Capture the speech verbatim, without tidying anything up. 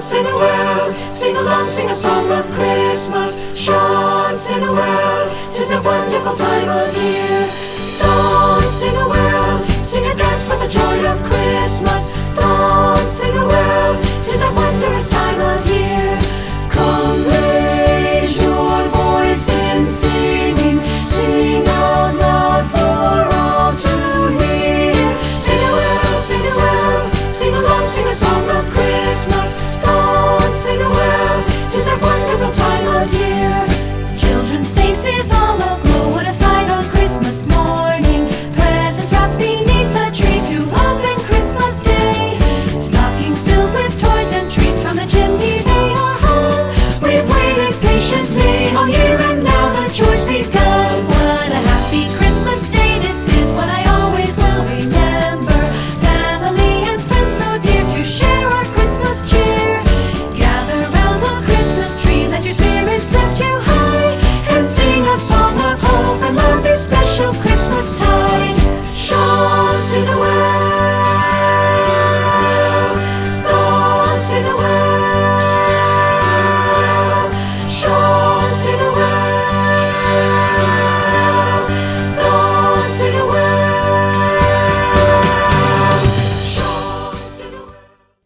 sing a well, sing along, sing a song of Christmas. Sean, sing a well, 'tis a wonderful time of year. Don't sing a well, sing a dance for the joy of Christmas. Don't sing a well, 'tis a wondrous time of year. Come, raise your voice in singing, sing out loud for all to hear. Sing a well, sing a well, sing along, sing a song of Christmas.